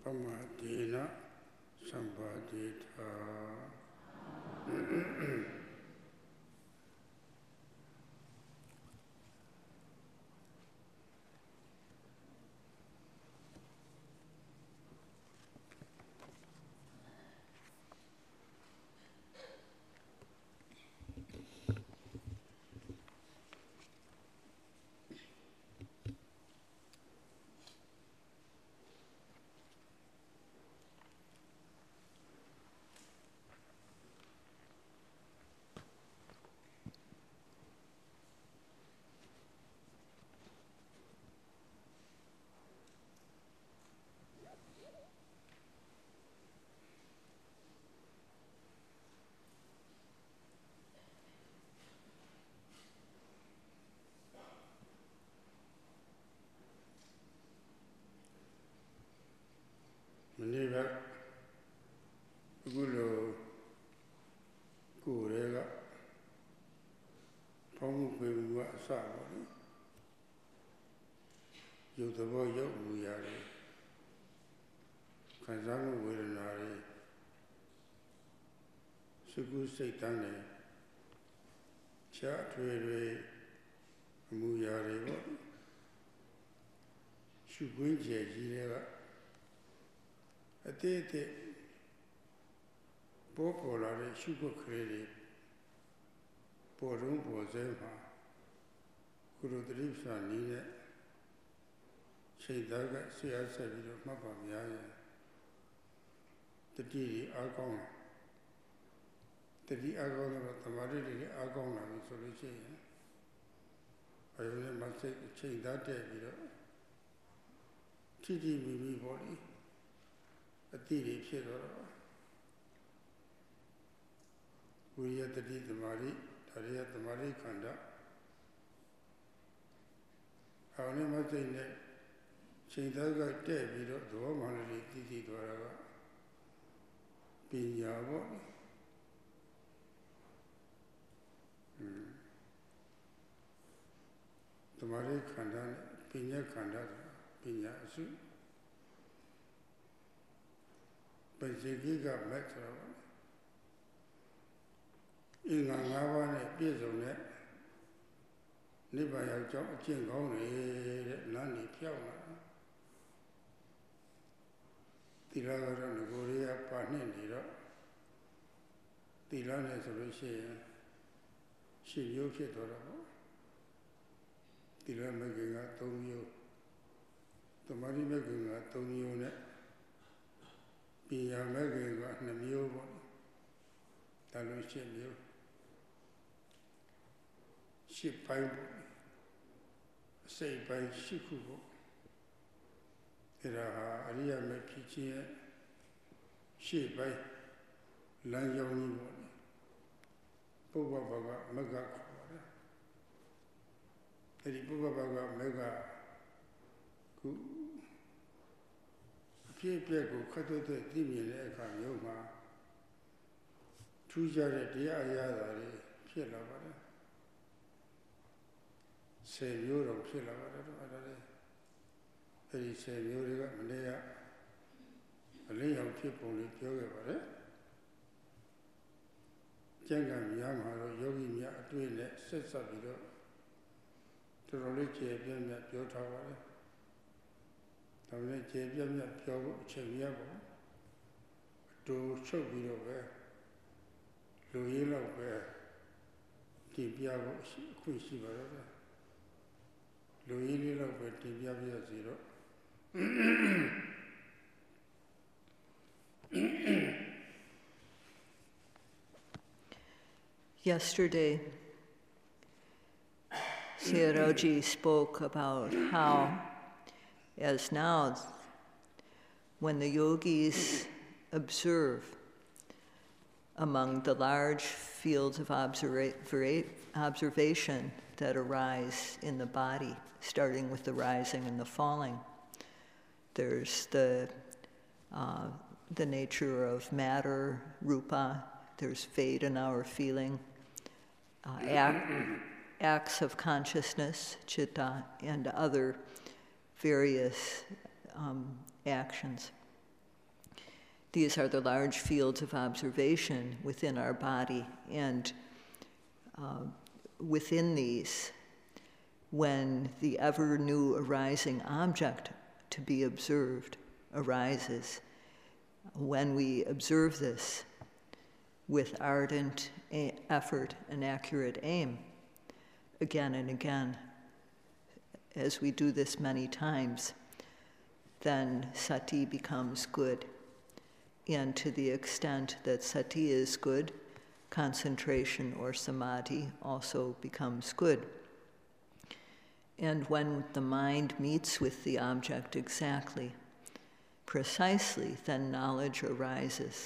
pamadena sambadita. Meniva Gulo Gurega Pamuwa Savani Yutabo Yari Kazama Wiranari Sugu Saitane Chatwe Muyari Shugunja Jireva Atete Popolare Sugar Credit Porum Bozema Kurudripsa Nina Shaydaga Siasa Mapamaya the Didi Agong the Di Agong of the Maridi Agong solution. I only must change that day. TD body. A theory of we had the deed the Mari, Taria the Mari Kanda. I only must say that Chindaga dead, we don't do a money, Titi Dora Pinyavo the Mari Kanda, Pinya Kanda, Pinya Su. Giga Metro in Navavan, Pizzonet, Nibaya Jingoni, Nani Piona, Tilaga and Goria Panini, Tilana Solution, she used it or Tilana making a Tonio, the money making a Tonio. Pia Mega and a mule, Talucia mule. Ship by say by Shikubo. There are Aria Mepichi, ship by Lanyoni, Boba Mega. The Boba Mega. Piego Kato de Dimian Eka Yoma Tujare Dia Yadari, Pilavada Same Euro Pilavada, very same Euro, Malaya, a lay of people with Yoga, Jangam Yamaro, Yogi Mia, doing that, sets up to Rolichi, Pia Piotava. I will let you Cheviabo to show me over Louis over Tibiabo, Quishy Barada Louis over Tibiabia Zero. Yesterday, Siroji spoke about how as now, when the yogis observe among the large fields of observation that arise in the body, starting with the rising and the falling, there's the nature of matter, rupa, there's Vedana or feeling, acts of consciousness, chitta, and other various actions. These are the large fields of observation within our body, and within these, when the ever-new arising object to be observed arises, when we observe this with ardent effort and accurate aim, again and again, as we do this many times, then sati becomes good. And to the extent that sati is good, concentration or samadhi also becomes good. And when the mind meets with the object exactly, precisely, then knowledge arises.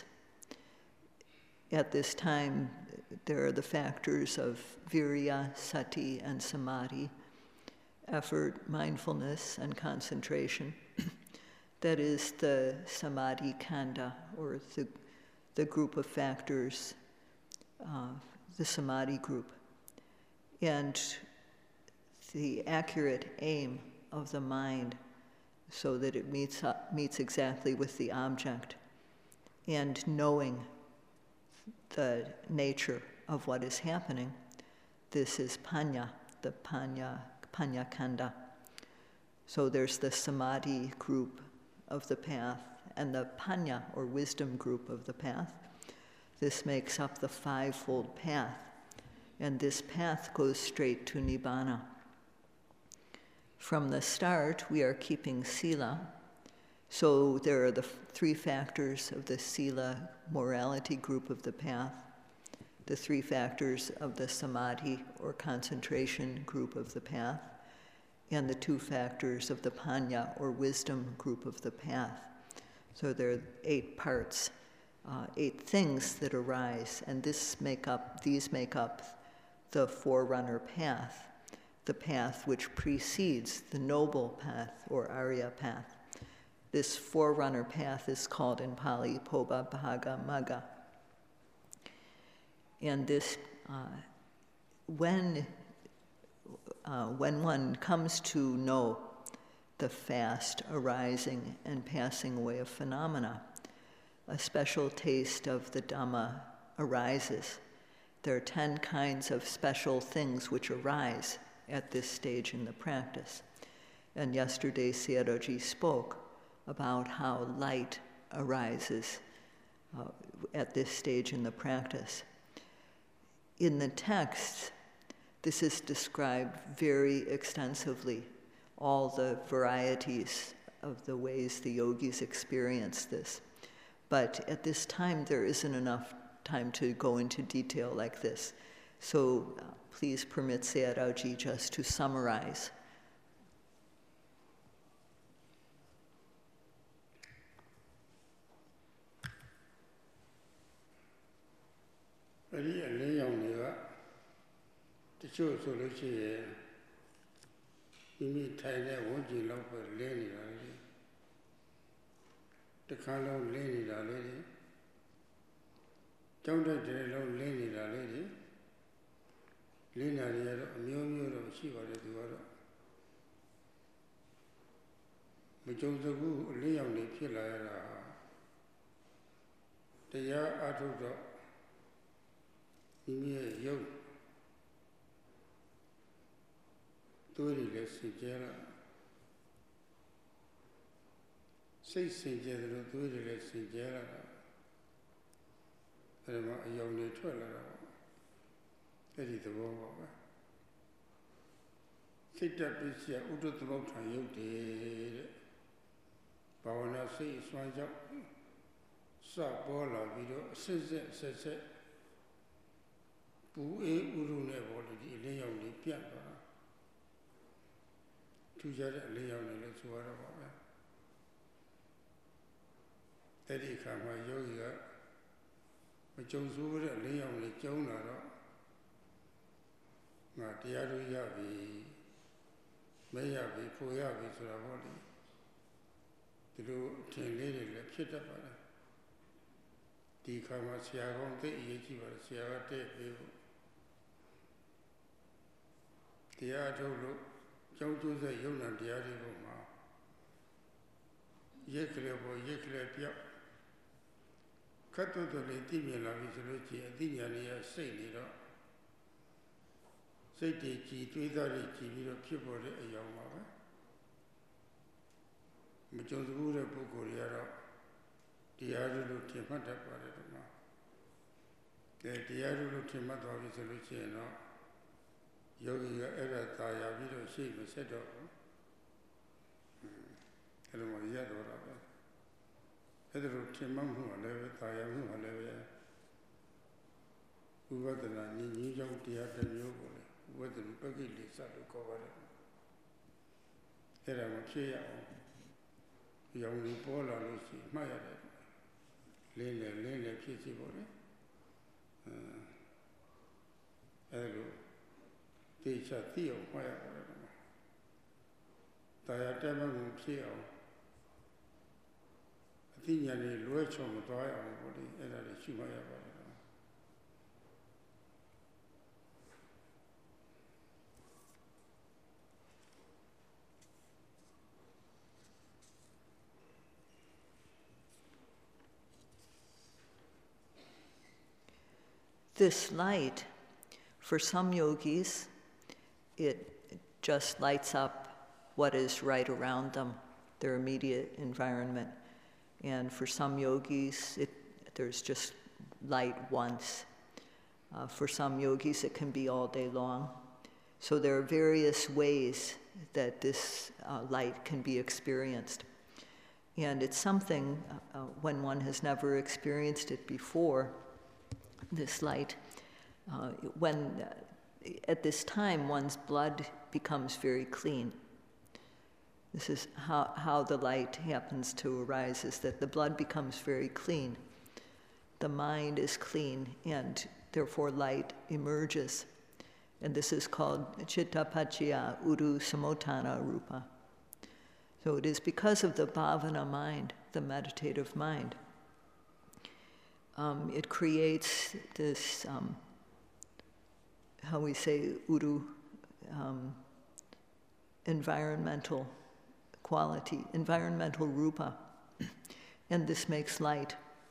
At this time, there are the factors of virya, sati, and samadhi, effort, mindfulness, and concentration. That is the samadhi kanda, or the group of factors, the samadhi group. And the accurate aim of the mind so that it meets exactly with the object, and knowing the nature of what is happening, this is panya, the panya kanda. So there's the samadhi group of the path and the panya, or wisdom group of the path. This makes up the fivefold path, and this path goes straight to nibbana. From the start, we are keeping sila, so there are the three factors of the sila morality group of the path, the three factors of the samadhi or concentration group of the path, and the two factors of the panya or wisdom group of the path. So there are 8 parts, 8 things that arise, and these make up the forerunner path, the path which precedes the noble path or Arya path. This forerunner path is called in Pali Pobha Bhaga Magga. And this, when one comes to know the fast arising and passing away of phenomena, a special taste of the Dhamma arises. There are 10 kinds of special things which arise at this stage in the practice. And yesterday Sayadaw spoke about how light arises at this stage in the practice. In the text, this is described very extensively, all the varieties of the ways the yogis experience this. But at this time, there isn't enough time to go into detail like this. So please permit Sayadaw just to summarize. ခတ်တော့လေသိမြင်လာပြီဆိုလို့ရှိရင်အသိဉာဏ်ကြီးစိတ်နေတော့စိတ်တည်ကြည်တွေးသားတွေကြည်ပြီးတော့ဖြစ်ပေါ်တဲ့အယောင်ပါပဲမကြုံစဘူးတဲ့ပုဂ္ဂိုလ်တွေကတော့တရားလို့ထင်မှတ်တတ်ပါတယ်ဒီမှာတရားလို့ထင်မှတ်သွားပြီဆိုလို့ရှိရင်တော့ယောဂီကအဲ့ဒါသာယာပြီးတော့ရှေ့မဆက်တော့ဘူးအဲ့လိုမှရတော့တာပဲအဲ့ဒါလို့ထင်မှတ်မှုကလည်းပဲသာယာမှုကလည်းပဲဥပဒနာဉာဏ်ကြီးကြောင့်တရားတစ်မျိုးကိုလေဥပဒနာပက္ခိလိစလို့ခေါ်ပါတယ်အဲ့ဒါမဖြစ်ရအောင်ရောင်ကြီးပေါ်လာလို့ရှိမှတ်ရတယ်လင်းလေဖြစ်စီပေါ့လေအဲ့လိုသိချသိအောင်မှတ်ရပါတယ်တရားတက်မှမဖြစ်အောင်အသိဉာဏ်တွေလွဲချော်မသွားရအောင်ပေါ့လေအဲ့ဒါတွေရှုမှတ်ရပါတယ် This light, for some yogis, it just lights up what is right around them, their immediate environment. And for some yogis, there's just light once. For some yogis, it can be all day long. So there are various ways that this light can be experienced. And it's something, when one has never experienced it before, this light, at this time one's blood becomes very clean. This is how the light happens to arise, is that the blood becomes very clean. The mind is clean, and therefore light emerges. And this is called Chittapacchaya Uru Samotana Rupa. So it is because of the bhavana mind, the meditative mind. It creates this, how we say, uru, environmental quality, environmental rupa, and this makes light.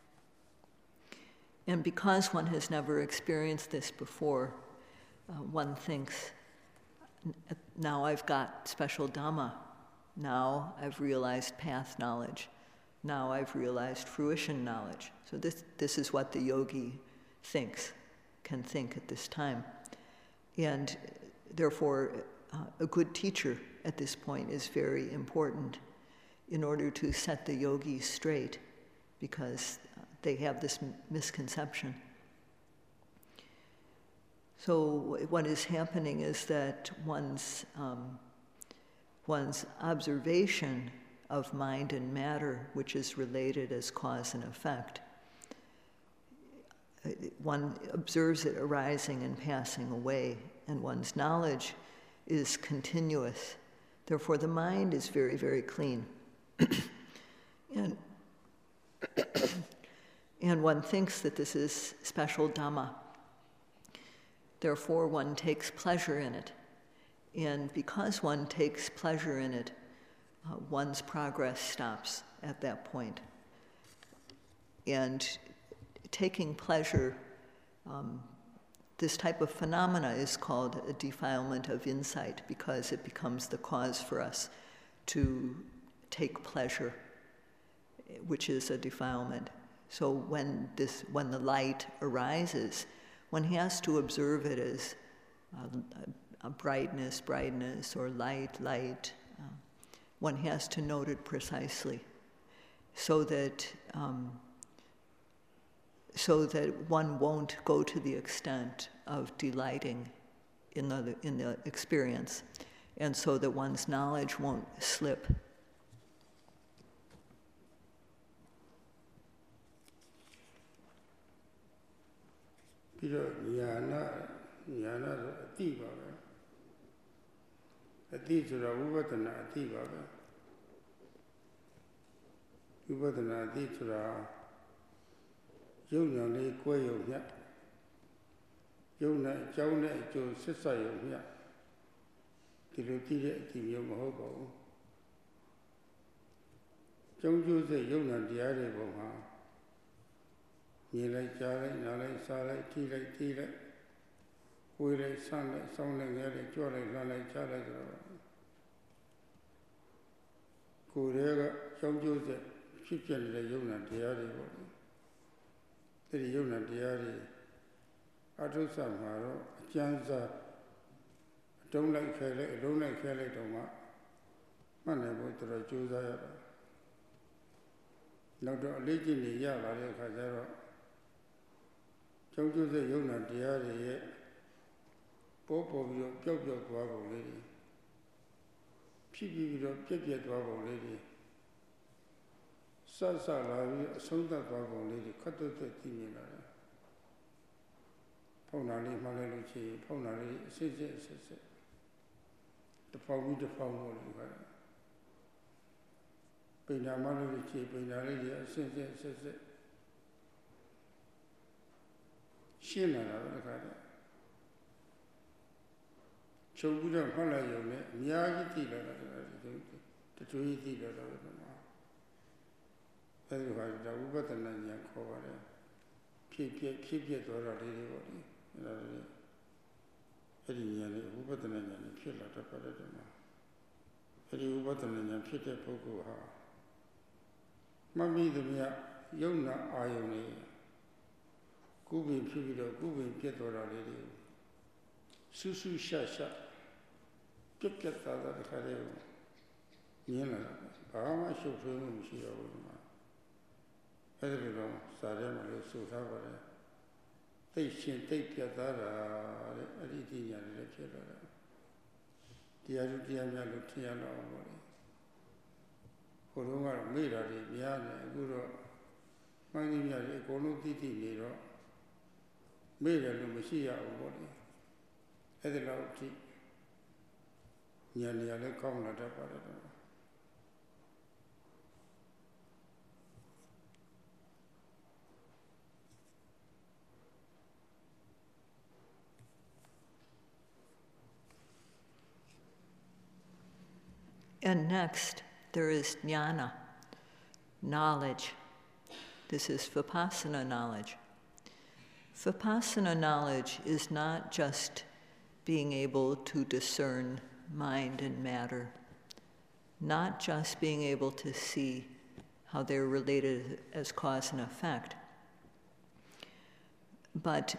And because one has never experienced this before, one thinks, now I've got special Dhamma, now I've realized path knowledge, now I've realized fruition knowledge. So this is what the yogi can think at this time. And therefore, a good teacher at this point is very important in order to set the yogis straight, because they have this misconception. So what is happening is that one's observation of mind and matter, which is related as cause and effect, one observes it arising and passing away, and one's knowledge is continuous. Therefore, the mind is very, very clean. And one thinks that this is special Dhamma. Therefore, one takes pleasure in it. And because one takes pleasure in it, one's progress stops at that point. And taking pleasure, this type of phenomena is called a defilement of insight, because it becomes the cause for us to take pleasure, which is a defilement. So when the light arises, one has to observe it as a brightness, or light. One has to note it precisely, so that one won't go to the extent of delighting in the experience, and so that one's knowledge won't slip. မြင်လိုက်ကြားလိုက်နားလိုက်စားလိုက်ထိလိုက်သိလိုက်ကိုယ်လိုက်ဆန်းလိုက်စောင်းလိုက်ငဲလိုက်ကြွလိုက်လှမ်းလိုက်ချလိုက်ဆိုတော့ကိုယ်ရဲ့ကြောင်းကျိုးဆက်ဖြစ်ပြနေတဲ့ယုံနာတရားတွေပေါ့ဒီယုံနာတရားတွေအထုဆမှာတော့အကျဉ်းစားအတုံးလိုက်ခဲလိုက်အလုံးလိုက်ခဲလိုက်တော့မှမှတ်နိုင်ဖို့တော်တော်ကြိုးစားရတာနောက်တော့အလေးကျင့်နေရလာတဲ့အခါကျတော့ကြောင်းကျိုးဆက်ယုံနာတရားတွေရဲ့ပေါ်ပြီးတော့ပျောက်သွားပုံလေးတွေဖြစ်ပြီးတော့ပြက်သွားပုံလေးတွေဆလာပြီးအဆုံးသတ်သွားပုံလေးတွေခတ်တွတ်သိမြင်လာတယ်ဖောက်နာလေးမှလည်းလို့ချင်ဖောက်နာလေးအစစ်တစ်ဖောက်ပြီးတစ်ဖောက်လို့ခါတယ်ပိဏာမှလည်းလို့ချင်ပိဏာလေးတွေအစစ်ရှင်းလာတာပဲခါတယ်ချုပ်ပြီးတော့မှတ်လိုက်ရုံနဲ့အများကြီးသိလာတာတချို့ကြီးသိလာတာပဲမှာအဲဒီဟာဒါဥပဒနာဉာဏ်ခေါ်ပါတယ်ဖြစ်ပြသွားတာလေးတွေပေါ့ဒီအဲဒါလေးအဲဒီဉာဏ်လေးဥပဒနာဉာဏ်နဲ့ဖြစ်လာတတ်ပါတယ်ဒီမှာအဲဒီဥပဒနာဉာဏ်ဖြစ်တဲ့ပုဂ္ဂိုလ်ဟာမမိသမျှယုံနာအာယုန်လေးကုပင်ဖြစ်ပြီးတော့ကုပင်ပြတ်သွားတာလေးတွေဆူရှာပြတ်သားတခါလေးကိုမြင်လာတာဘာမှရှုပ်ထွေးမှုမရှိတော့ဘူးဒီမှာအဲဒီလိုတော့စာထဲမှာလို့ဆိုထားပါတယ်သိရှင်သိပြတ်သားတာတဲ့အဲ့ဒီသိညာလေးဖြစ်လာတာတရားသူတရားများလို့ထင်ရတော့ဘောလေဟိုတုန်းကတော့မေ့တာတွေများတယ်အခုတော့မှန်ကြီးများတွေအကုန်လုံးသိနေတော့မေ့တယ်လို့မရှိရဘူးဘောလေအဲ့ဒီလောက်အထိဉာဏ်ရလည်းကောင်းလာတတ်ပါတယ်တော့ And next, there is jnana, knowledge. This is vipassana knowledge. Vipassana knowledge is not just being able to discern mind and matter, not just being able to see how they're related as cause and effect, but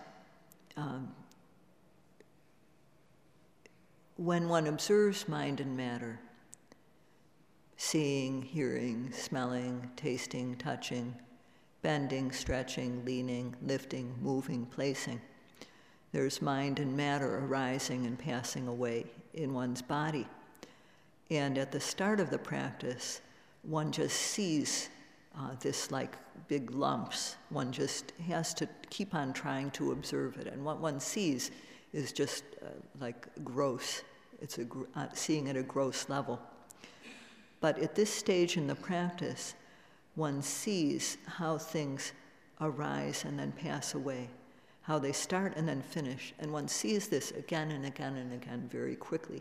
when one observes mind and matter, seeing, hearing, smelling, tasting, touching, bending, stretching, leaning, lifting, moving, placing, there's mind and matter arising and passing away in one's body. And at the start of the practice, one just sees this like big lumps. One just has to keep on trying to observe it. And what one sees is just like gross. It's seeing at a gross level. But at this stage in the practice, one sees how things arise and then pass away, how they start and then finish. And one sees this again and again and again very quickly.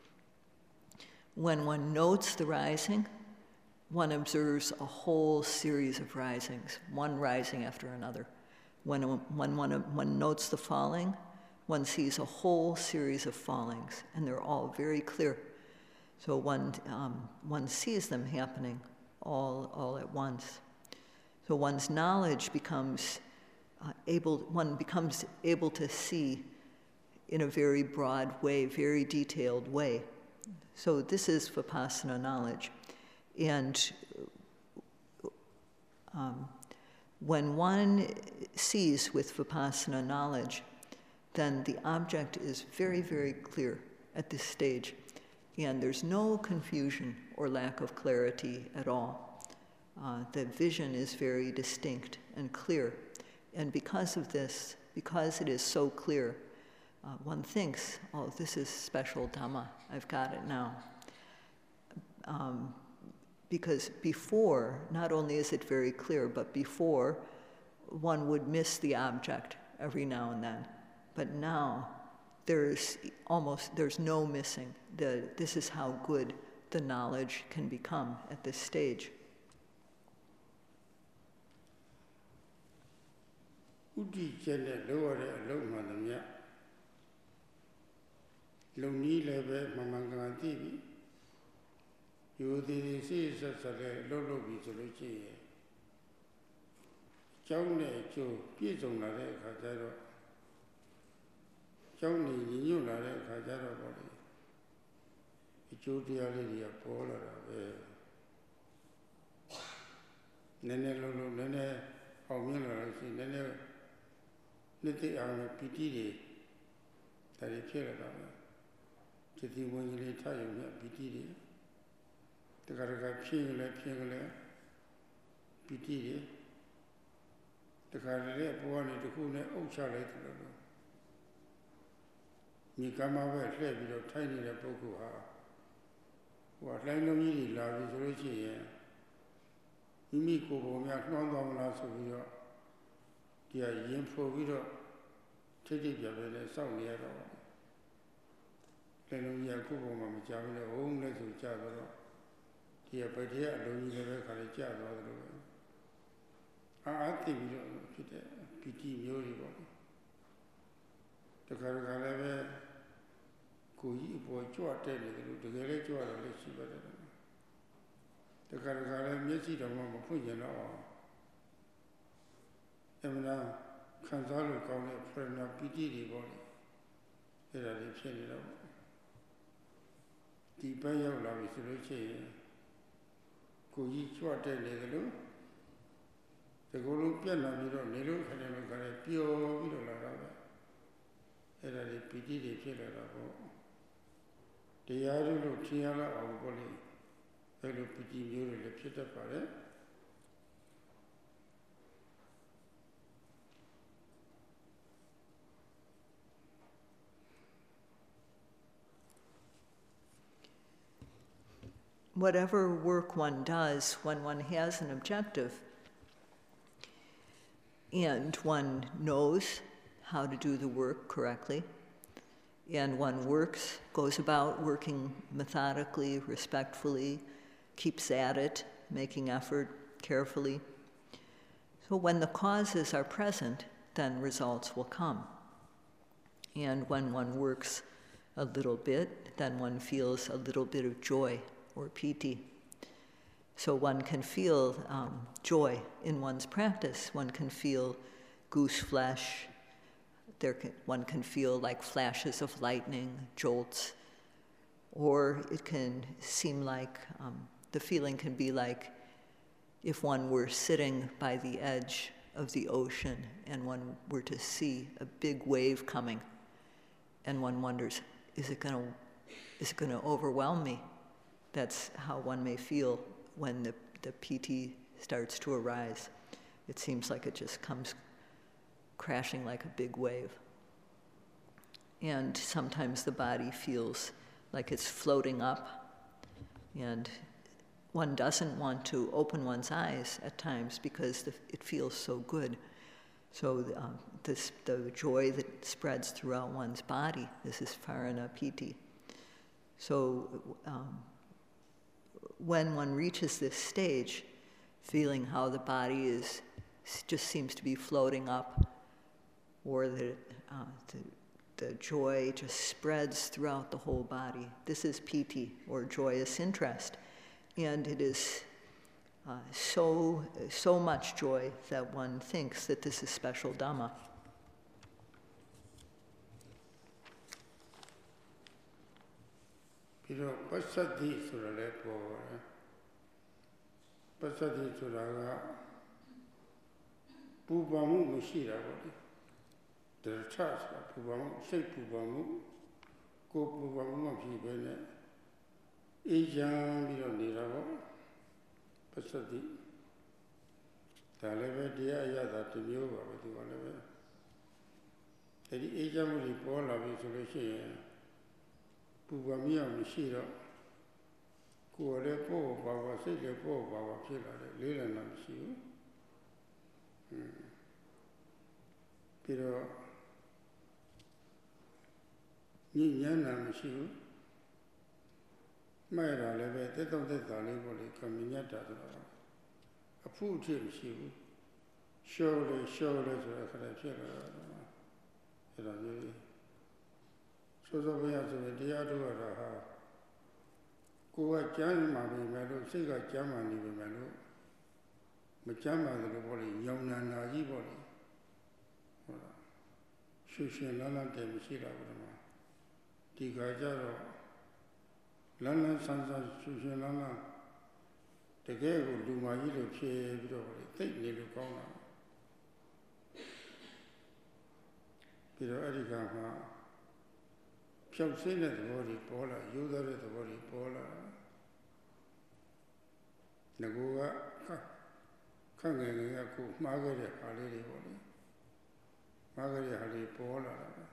When one notes the rising, one observes a whole series of risings, one rising after another. When one notes the falling, one sees a whole series of fallings, and they're all very clear. So one sees them happening all at once. So one's knowledge becomes one becomes able to see in a very broad way, very detailed way. So this is Vipassana knowledge. And when one sees with Vipassana knowledge, then the object is very, very clear at this stage. And there's no confusion or lack of clarity at all. The vision is very distinct and clear. And because of this, because it is so clear, one thinks, oh, this is special Dhamma, I've got it now. Because before, not only is it very clear, but before, one would miss the object every now and then. But now, there's no missing. This is how good the knowledge can become at this stage. ဥဒိကျက်နဲ့လောက်ရတဲ့အလုံးမှန်သမျှလုံနည်းလည်းပဲမှန်မှန်ကန်သိပြီယူသည်သည်စိတ်ဆက်ဆက်လည်းလှုပ်ပြီးဆိုလို့ရှိရင်ကျောင်းနဲ့အကျိုးပြည့်စုံလာတဲ့အခါကျတော့ကျောင်းနေညီညွတ်လာတဲ့အခါကျတော့ပေါ့လေအကျိုးတရားလေးတွေကပေါ်လာတာပဲနည်းနည်းလုံးနည်းနည်းအောင်မြင်လာလို့ရှိရင်နည်းနည်းနှစ်သိအောင်ပီတိတွေဒါတွေဖြစ်လာတာပဲจิตวิญญาณလေးထားရုံနဲ့ပီတိတွေတခါတခါဖြင်းလဲပီတိတွေတခါတည်းဘဝနဲ့တစ်ခုနဲ့အုပ်ချလိုက်တယ်လို့မြေကမ်းမပဲလှည့်ပြီးတော့ထိုင်နေတဲ့ပုဂ္ဂိုလ်ဟာဟိုလှိုင်းလုံးကြီးတွေလာပြီဆိုလို့ရှိရင်မိမိကိုယ်ပုံများနှောင်းသွားမလားဆိုပြီးတော့ဒီဟာရင်ဖို့ပြီးတော့ထိတ်ထိတ်ပြပြနဲ့စောင့်နေရတော့လည်းလုံးကြီးကကိုယ်ပုံမှာမကြောက်ဘူးလေဟုတ်လဲဆိုကြတော့ဒီကဗတိယအလုံးကြီးလည်းပဲခါလေးကြာသွားတယ်လို့အားသိပြီးတော့ဖြစ်တဲ့ပီတိမျိုးတွေပေါ့တခါတခါလည်းပဲကိုကြီးအပေါ်ကြွတဲ့နေတယ်လို့တကယ်လည်းကြွတယ်လည်းရှိပါတယ်တခါတခါလည်းမျက်စိတော်မှမဖွင့်ကြတော့အမှန်ခံစားလို့ကောင်းတဲ့ဖရဏပီတိတွေပေါ့လေအဲ့ဒါတွေဖြစ်နေတော့ဒီဘက်ရောက်လာပြီဆိုလို့ရှိရင်ကိုကြီးကြွတဲ့နေတယ်လို့ဒီကုလုံးပြက်လာပြီးတော့နေလို့ခဏလို့ခါလေးပျော်ပြီးတော့လာတာပဲအဲ့ဒါတွေပီတိတွေဖြစ်လာတာပေါ့တရားလို့ထင်ရလောက်အောင်ပေါ့လေအဲ့လိုပီတိမျိုးတွေလည်းဖြစ်တတ်ပါတယ် Whatever work one does when one has an objective and one knows how to do the work correctly, and one goes about working methodically, respectfully, keeps at it, making effort carefully. So when the causes are present, then results will come. And when one works a little bit, then one feels a little bit of joy or piti. So one can feel joy in one's practice. One can feel goose flesh. One can feel like flashes of lightning, jolts, or it can seem like, the feeling can be like if one were sitting by the edge of the ocean and one were to see a big wave coming, and one wonders, is it going to overwhelm me? That's how one may feel when the piti starts to arise. It seems like it just comes crashing like a big wave. And sometimes the body feels like it's floating up, and one doesn't want to open one's eyes at times because it feels so good. So the joy that spreads throughout one's body, this is Pharana Piti. So when one reaches this stage, feeling how the body just seems to be floating up, or the joy just spreads throughout the whole body. This is piti, or joyous interest. And it is so much joy that one thinks that this is special Dhamma. Pero pasati sura le povera. Pasati sura ga pubamu mushira bodi. Dercha pubamu sei pubamu ko pubamu ma phi be ne ejan bi do ne da bo pasati da le be taya ayata tu myo ba be tu ba le be. Edi ejan mu ri po la bi so lo shi yin ပူပါမရမရှိတော့ကိုယ်လည်းပို့ပါပါစိတ်လည်းပို့ပါပါဖြစ်လာတယ်လေးလည်းမရှိဘူးပြီးတော့ညဉ့်ညမ်းတာမရှိဘူးမဲ့တာလည်းပဲတက်တော့တက်တာလေးပေါ့လေကမြညတ်တာဆိုတော့အဖို့အထည်မရှိဘူး surely so the correction. So the way as the dear to her. Go at Jamma, Melo, say a Jamma, Melo. Majama the body, young and naive body. Shushin Lana de Mishira. Tigajaro Lana Sansa Shushin Lana. The gay will do my little chair, take me to corner. Peter Ericama. Shall say that the body polar, you the body polar. Nagoa. Kangaku, Margaret Harley body. Margaret Harley Paula.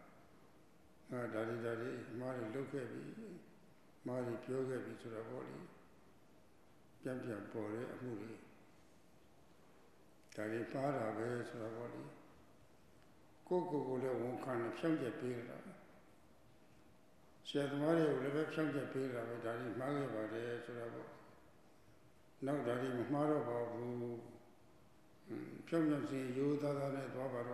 Daddy, Mari look at me. Mari Pyoga to the body. Champion Pore, Muri. Daddy Pada bears to the body. Coco won't kind of chunk a pillar. Said Mari will have chunk a pillar with Daddy Margaret to the body. Now Daddy Mara Babu. Champion say you that are not over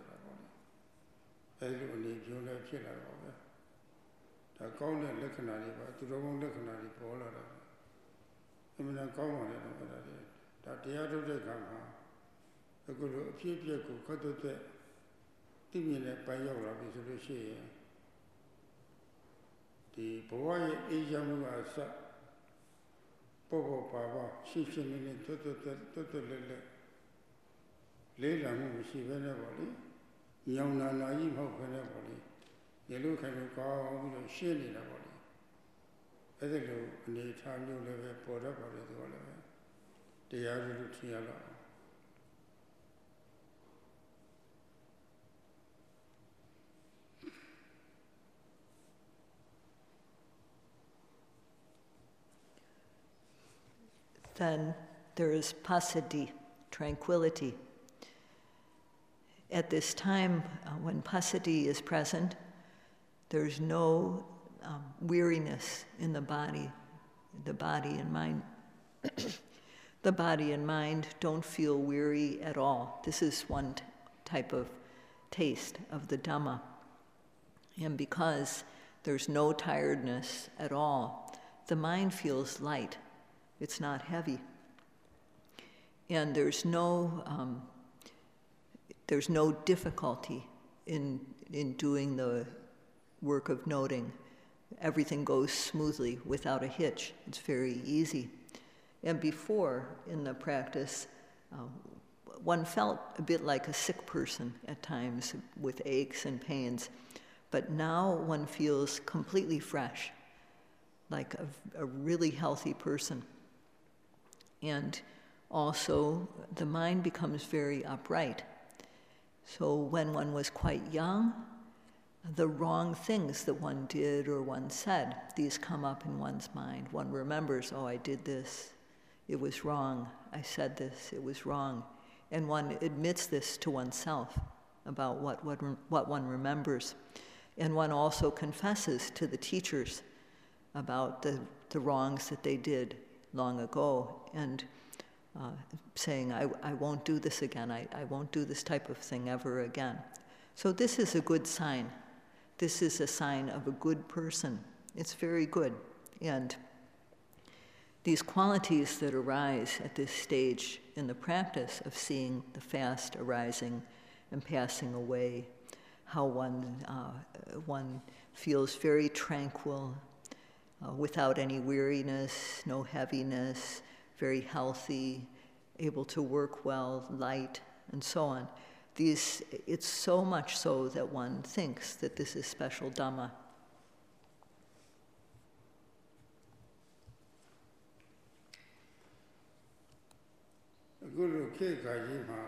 as only you left here. The corner looking at it, but to the one looking at it, Paul. I mean, a common that the other day come. A good few people cut the Timmy by your resolution. The boy is young as Bobo Papa, she's in totally. Later, she whenever young and naive hope whenever you look at the car, shell in the body. As a look, and the time you live a port up or the other routine. Then there is passaddhi, tranquility. At this time, when passaddhi is present, there's no weariness in the body and mind. The body and mind don't feel weary at all. This is one type of taste of the Dhamma. And because there's no tiredness at all, the mind feels light. It's not heavy. And there's no difficulty in doing the work of noting. Everything goes smoothly without a hitch. It's very easy. And before, in the practice, one felt a bit like a sick person at times with aches and pains. But now one feels completely fresh, like a really healthy person. And also, the mind becomes very upright. So when one was quite young, the wrong things that one did or one said, these come up in one's mind. One remembers, oh, I did this, it was wrong. I said this, it was wrong. And one admits this to oneself about what one remembers. And one also confesses to the teachers about the wrongs that they did long ago, and saying, I won't do this again, I won't do this type of thing ever again. So this is a good sign. This is a sign of a good person. It's very good. And these qualities that arise at this stage in the practice of seeing the fast arising and passing away, how one feels very tranquil, without any weariness, no heaviness, very healthy, able to work well, light, and so on. It's so much so that one thinks that this is special Dhamma. Guru ke kaji ma,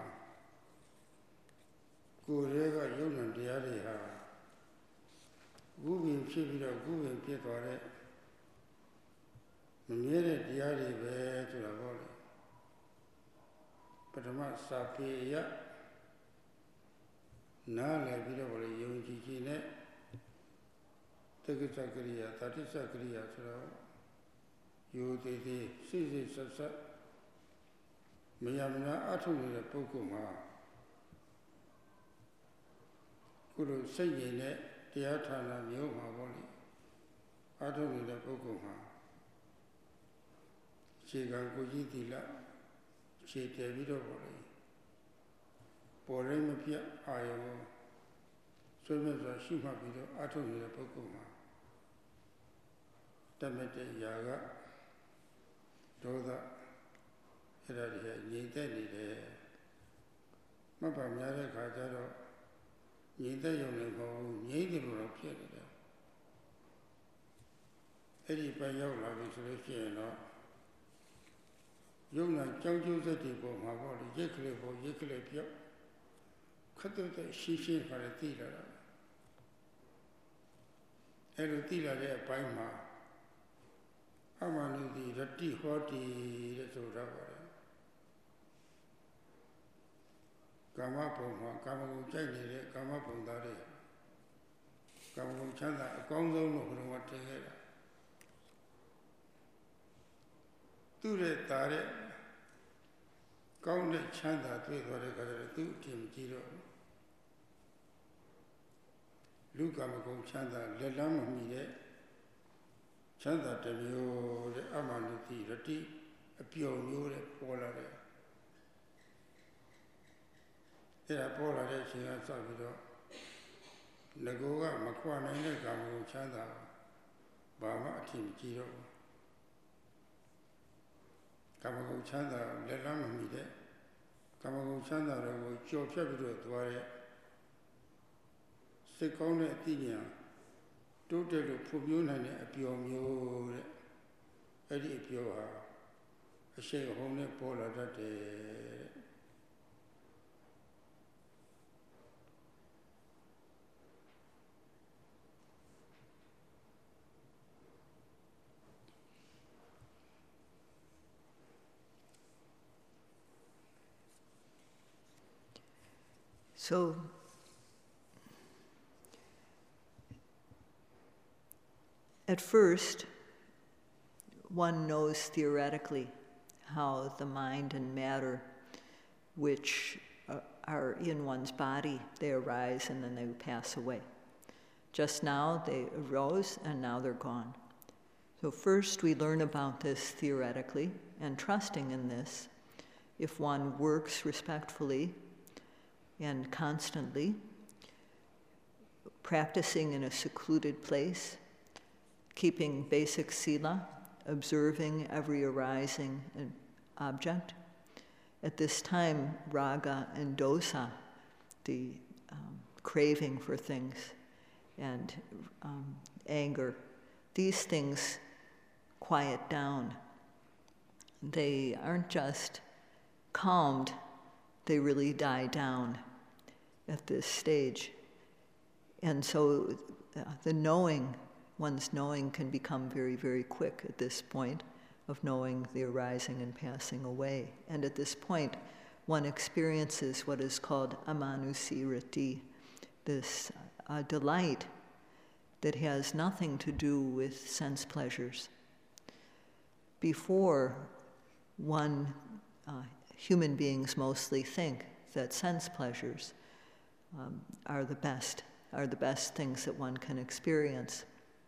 Gurega yunan diari ha, Gubin chibira Gubin pitore, Mene diari be to the body. Patama sapi ya, Nala bidaboli yunji ne, Takisakriya, Tatisakriya, Yuditi, Sisi Sasa, Mayamna Atuni the Pukuma, Kuru Sayene, Tiatana, Yoma Boli, Adoni the Bokuma, Chigan Gujitila, Chete Vido Boli, Poremapia, Iowa, Swimmers of Shuma Vido, Adoni the Bokuma, Tamete Yaga, Doda, Eradia, Yetani, Mapamara Kajaro. Neither you know, neither will appear there. Eddie Payola is a Yona Jojo the Depot, my body, Yekle, cut out the shishi for a theatre. Erotilla there, Paima. Amanu the tea, hotty, the soda. Kamapo, Kamamu China, Kamapon Dare, Kamamu Chanda, a Congo no what they had. Ture Tare, Conde Chanda, whatever, two Kim Giro. Lukamako Chanda, Lelam Mide, Chanda Temio, the Amanuti, the tea, a pure mule, polare. There are Pola racing at Savido. Nagoga, Makwana, Kamu Chanda, Bama, Tim Giro. Kamago Chanda, Lelam Mide, Kamago Chanda, Joe Chapido, Dware, Secone Tinia, Total Pubuna, a pure mule, Eddie Pioha, a shake home Pola that. So, at first, one knows theoretically how the mind and matter, which are in one's body, they arise and then they pass away. Just now they arose and now they're gone. So first we learn about this theoretically, and trusting in this, if one works respectfully and constantly, practicing in a secluded place, keeping basic sila, observing every arising object. At this time, raga and dosa, the craving for things, and anger, these things quiet down. They aren't just calmed, they really die down at this stage. And so the knowing, one's knowing can become very, very quick at this point of knowing the arising and passing away. And at this point, one experiences what is called amanusirati, this delight that has nothing to do with sense pleasures. Before, human beings mostly think that sense pleasures are the best things that one can experience.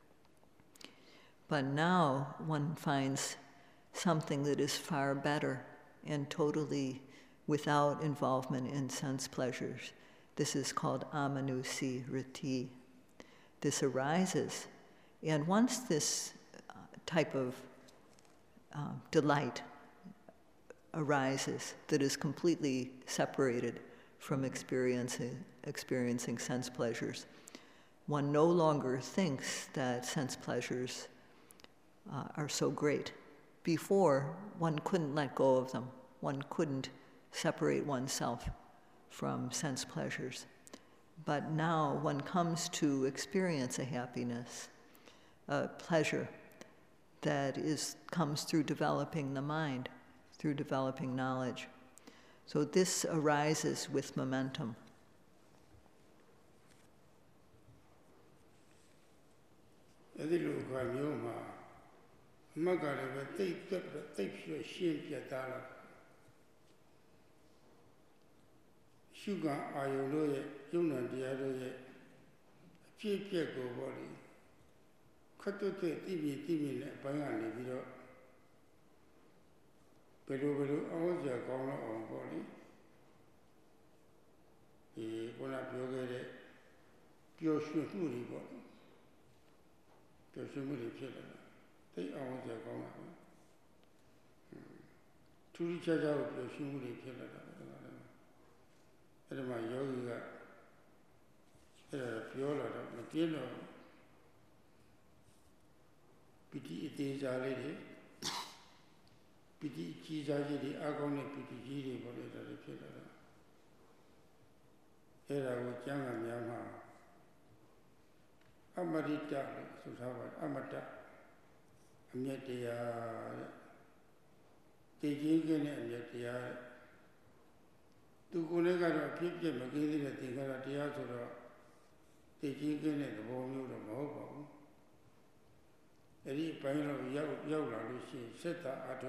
But now one finds something that is far better and totally without involvement in sense pleasures. This is called amanusirati. This arises, and once this type of delight arises that is completely separated from experiencing sense pleasures, one no longer thinks that sense pleasures are so great. Before, one couldn't let go of them. One couldn't separate oneself from sense pleasures. But now one comes to experience a happiness, a pleasure that comes through developing the mind, through developing knowledge. So this arises with momentum. Shuga Ayolo, Yunan Diado, ဖြစ်ဖြစ်ကိုပေါ့လေခတ်တွတ်တဲ့တိပြနဲ့အပိုင်းကနေပြီးတော့ဘယ်လိုအောင်းစရာကောင်းတော့အောင်ပေါ့လေဒီခုနပြောခဲ့တဲ့ပျော်ရွှင်မှုတွေပေါ့လေပျော်ရွှင်မှုတွေဖြစ်လာတာသိအောင်စရာကောင်းတာပဲထူးခြားခြားကိုပျော်ရွှင်မှုတွေဖြစ်လာတာအဲ့ဒါမှယောဂီကအဲ့ဒါပြောလာတော့မပြင်းတော့ပီတိအသေးစားလေးတွေပီတိကြီးစားကြီးတွေအကောင်းတဲ့ပီတိကြီးတွေပေါ့လေဒါတွေဖြစ်လာတာအဲ့ဒါကိုကျမ်းဂန်များမှာအမရိတလို့ဆိုထားပါတယ်အမတအမြတ်တရားတဲ့တည်ခြင်းကနဲ့အမြတ်တရားတဲ့သူကိုယ်လည်းကတော့အဖြစ်ပြမကင်းသေးတဲ့သင်္ခါရတရားဆိုတော့တည်ခြင်းကနဲ့သဘောမျိုးတော့မဟုတ်ပါဘူးအဲ့ဒီဘိုင်းတော့ရောက်လာလို့ရှိရင်စက်တာအထု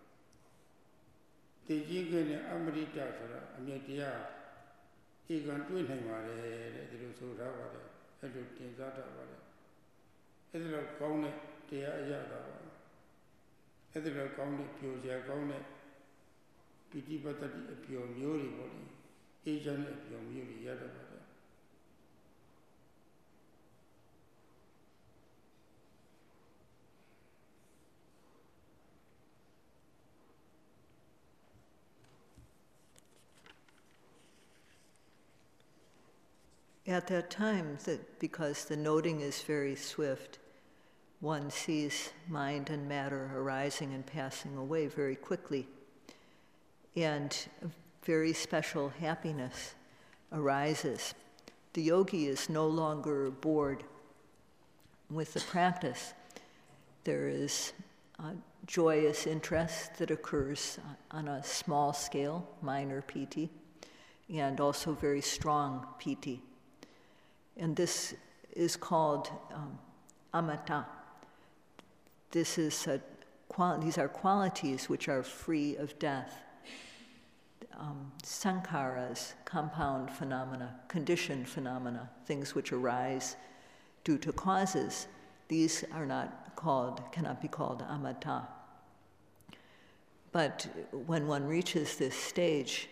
တည်ခြင်းကနဲ့အမရိတဆိုတာအမြတ်တရားဧကံတွေ့နိုင်ပါတယ်တဲ့ဒီလိုဆိုထားပါတယ်အဲ့လိုတင်စားထားပါတယ်အဲ့ဒီလိုကောင်းတဲ့တရားအရသာပါအဲ့ဒီလိုကောင်းတဲ့ပျော်စရာကောင်းတဲ့ပိဋိပတ်တိအပျော်မျိုးတွေပေါ့လေအေးချမ်းတဲ့အပျော်မျိုးတွေရတတ်ပါတယ် At that time, because the noting is very swift, one sees mind and matter arising and passing away very quickly. And a very special happiness arises. The yogi is no longer bored with the practice. There is a joyous interest that occurs on a small scale, minor piti, and also very strong piti. And this is called amata. These are qualities which are free of death. Sankharas, compound phenomena, conditioned phenomena, things which arise due to causes, these cannot be called amata. But when one reaches this stage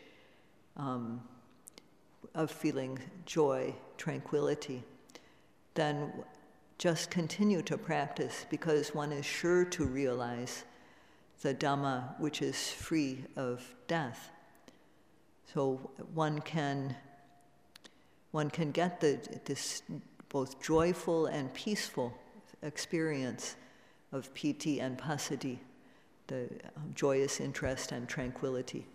of feeling joy, tranquility, then just continue to practice because one is sure to realize the Dhamma which is free of death. So one can get this both joyful and peaceful experience of piti and passaddhi, the joyous interest and tranquility.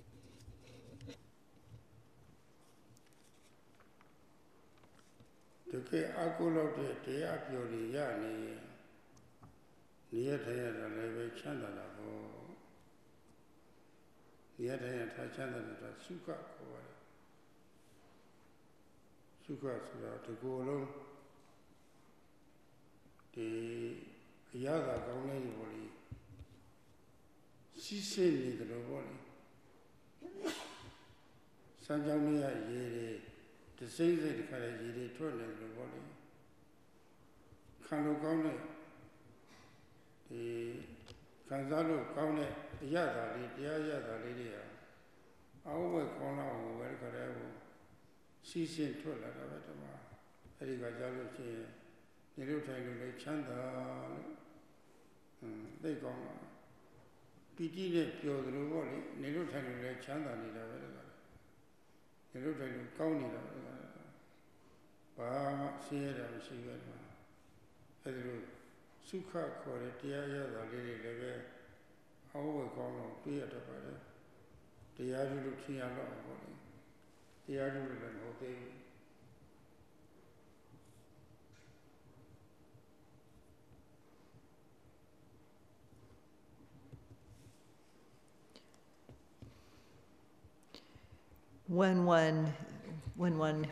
The same thing the kind of year turned in the body. Kano Gone, the Kanzalo Gone, the Yada, the Yada lady. I always call out where Karabo. She's in Tola, Erika Jalo, the little time Chanda, they go. Piti, pure the body, little time Chanda, the little time County. Bahama Sierra Sigma. As Sukha quality, the lady level, how we call on Pieta Pada. The Yadu Tia body. The Yadu and Hotel. When one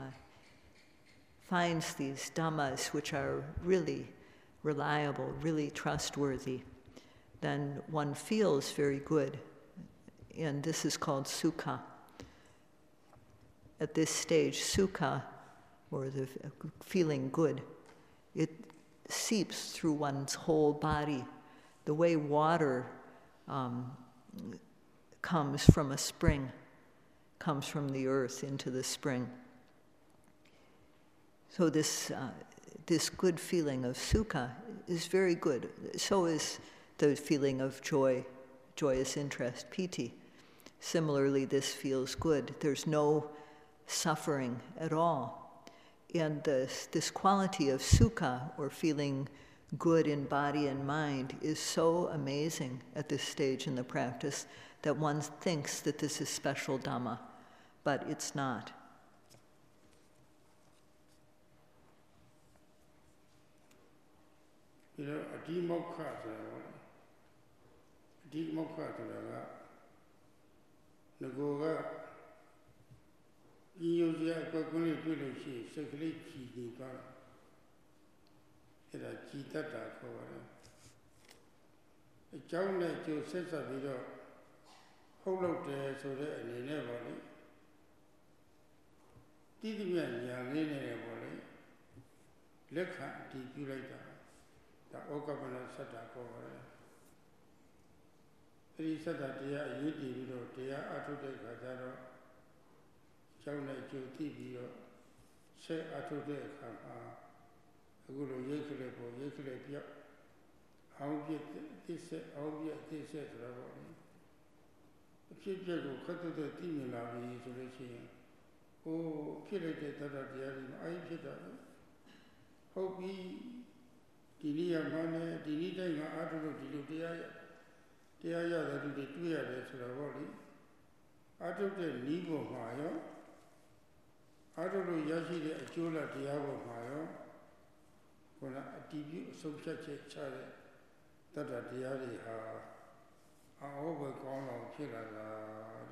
finds these dhammas which are really reliable, really trustworthy, then one feels very good. And this is called sukha. At this stage, sukha or the feeling good, it seeps through one's whole body, the way water comes from a spring, comes from the earth into the spring. So this good feeling of sukha is very good. So is the feeling of joy, joyous interest, piti. Similarly, this feels good. There's no suffering at all. And this quality of sukha, or feeling good in body and mind, is so amazing at this stage in the practice that one thinks that this is special Dhamma, but it's not. You know, adhimokhaဆိုတာကငကိုကညီညွတ်စရာအကွက်ကွင်းလေးတွေ့လို့ရှိရင်စိတ်ကလေးကြည်နေသွားတာအဲ့ဒါကြည်တတ်တာခေါ်ပါတယ်အကြောင်းနဲ့ကျိုးဆက်ဆက်ပြီးတော့ဟုတ်လို့တယ်ဆိုတဲ့အနေနဲ့ပေါ့လေတိတိမြတ်ညာလေးနဲ့ပေါ့လေလက်ခံအတည်ပြုလိုက်တာဒါဩကပ္ပနသတ္တခေါ်ပါတယ်အဲဒီသတ္တတရားအရေးတည်ပြီးတော့တရားအထုတ်တဲ့အခါကျတော့ကျောင်းနဲ့ကြိုသိပြီးတော့ဆက်အထုတ်တဲ့အခါမှာအခုလိုရိတ်ခလက်ပေါ်ရိတ်ခလက်ပြောက်အောင်ပြည့်သိဆက်အောင်ပြည့်သိဆက်ဆိုတော့ပေါ့လေအဖြစ်အပျက်ကိုခက်တဲ့သိမြင်လာပြီဆိုလို့ရှိရင်ဟိုဖြစ်လိုက်တဲ့သတ္တတရားတွေအရင်ဖြစ်တာဟုတ်ပြီဒီနည်းမှန်တယ်ဒီနည်းတိုင်းကအထုတ်လို့ဒီလိုတရားရတဲ့လူတွေတွေ့ရတယ်ဆိုတော့ဗောလေအထုတ်တဲ့နည်းပေါ်မှာရောအထုတ်လို့ရရှိတဲ့အကျိုးလက်တရားပေါ်မှာရောခုနအတည်ပြုအဆုံးဖြတ်ချက်ချတဲ့တတ္တတရားတွေဟာအောဘကောင်းအောင်ဖြစ်လာတာတဲ့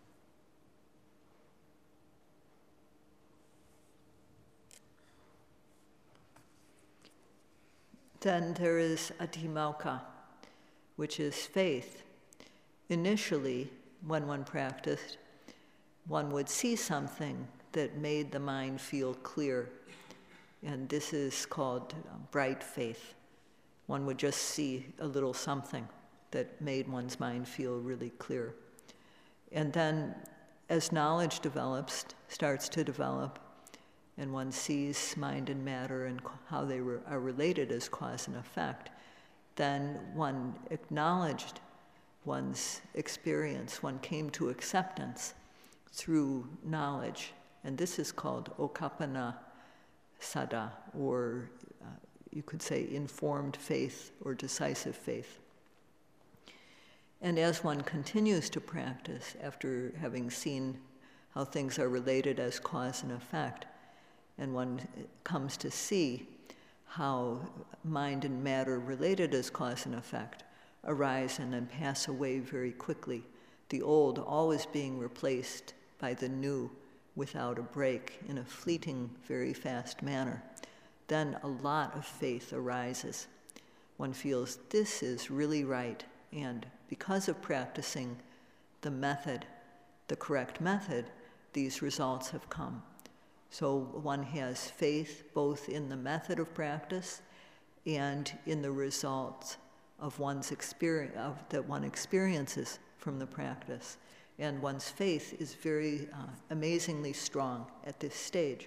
Then there is adhimokha, which is faith. Initially, when one practiced, one would see something that made the mind feel clear. And this is called bright faith. One would just see a little something that made one's mind feel really clear. And then, as knowledge starts to develop, and one sees mind and matter and how they are related as cause and effect, then one acknowledged one's experience, one came to acceptance through knowledge. And this is called okappana sada, or you could say informed faith or decisive faith. And as one continues to practice, after having seen how things are related as cause and effect, and one comes to see how mind and matter related as cause and effect arise and then pass away very quickly, the old always being replaced by the new without a break in a fleeting, very fast manner, then a lot of faith arises. One feels this is really right, and because of practicing the method, the correct method, these results have come. So one has faith both in the method of practice and in the results of one's experience, that one experiences from the practice. And one's faith is very amazingly strong at this stage.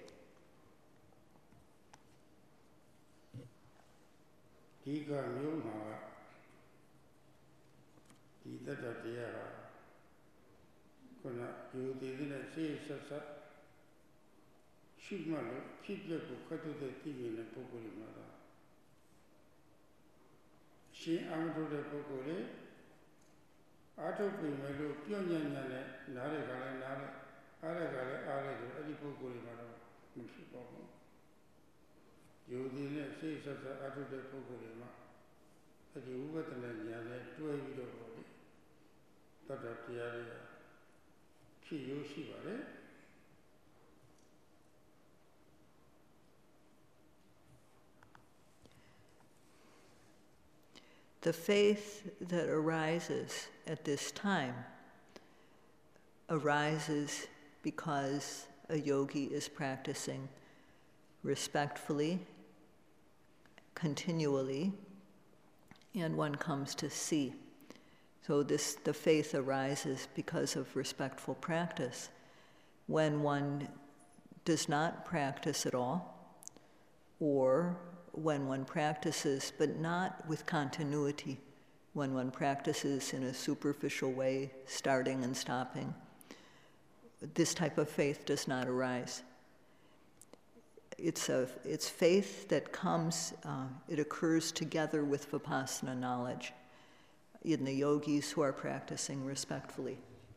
The faith that arises at this time arises because a yogi is practicing respectfully, continually, and one comes to see. So the faith arises because of respectful practice. When one does not practice at all, or when one practices but not with continuity, when one practices in a superficial way, starting and stopping, this type of faith does not arise. It's faith that comes, it occurs together with Vipassana knowledge in the yogis who are practicing respectfully.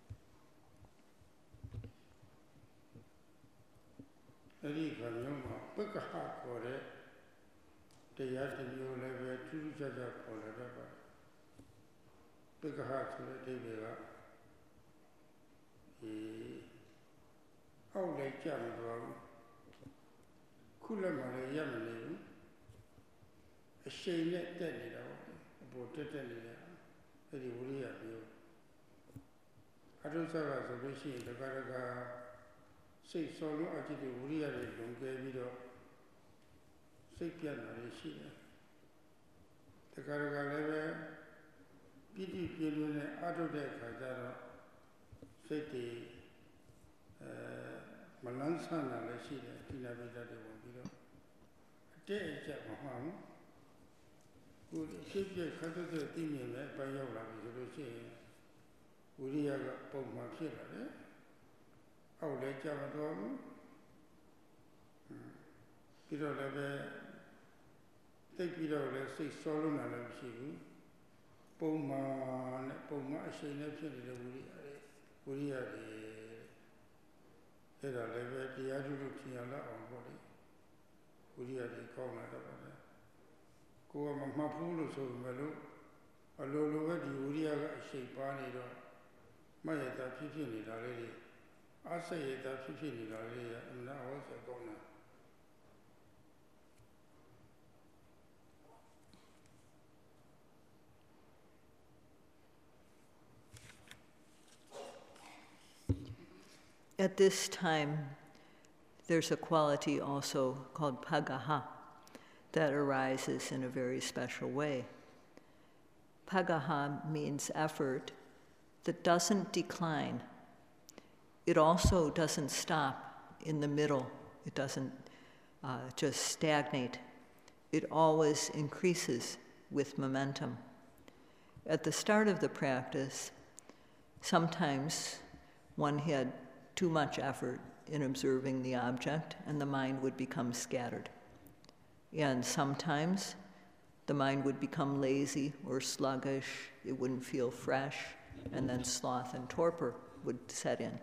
At this time, there's a quality also called pagaha that arises in a very special way. Pagaha means effort that doesn't decline. It also doesn't stop in the middle. It doesn't just stagnate. It always increases with momentum. At the start of the practice, sometimes one had too much effort in observing the object, and the mind would become scattered. And sometimes the mind would become lazy or sluggish, it wouldn't feel fresh, and then sloth and torpor would set in.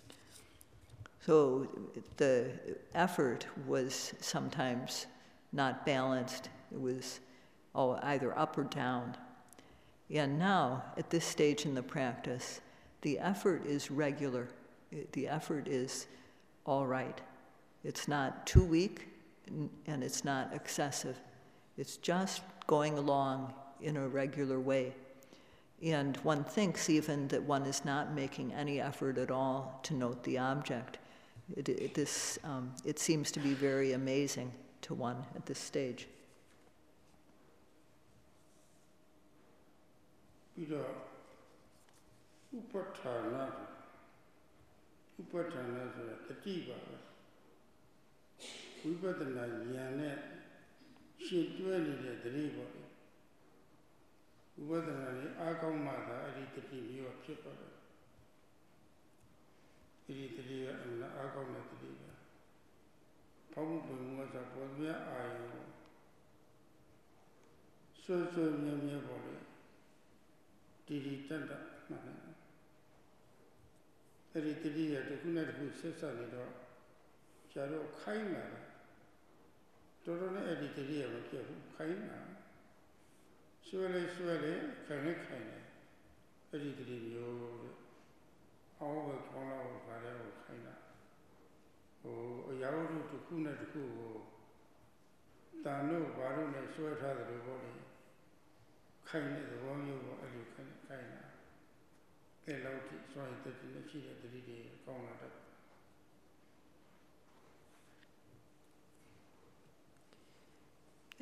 So the effort was sometimes not balanced. It was either up or down. And now, at this stage in the practice, the effort is regular. The effort is all right. It's not too weak, and it's not excessive. It's just going along in a regular way. And one thinks even that one is not making any effort at all to note the object. It seems to be very amazing to one at this stage.